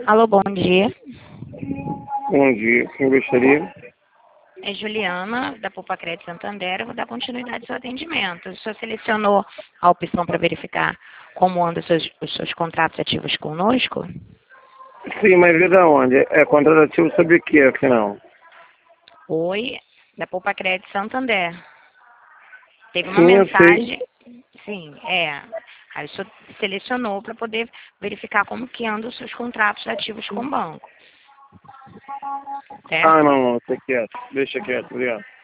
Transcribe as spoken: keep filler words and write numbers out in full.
Alô, bom dia. Bom dia, quem gostaria? É Juliana, da Poupa Crédito Santander. Eu vou dar continuidade ao seu atendimento. O senhor selecionou a opção para verificar como andam os seus, os seus contratos ativos conosco? Sim, mas vê da onde? É contratativo sobre o que, afinal? Oi, da Poupa Crédito Santander. Teve uma Sim, eu sei. mensagem. Sim, é. Aí o senhor selecionou para poder verificar como que andam os seus contratos ativos com o banco. Certo? Ah, não, não, deixa quieto. Deixa quieto, obrigado.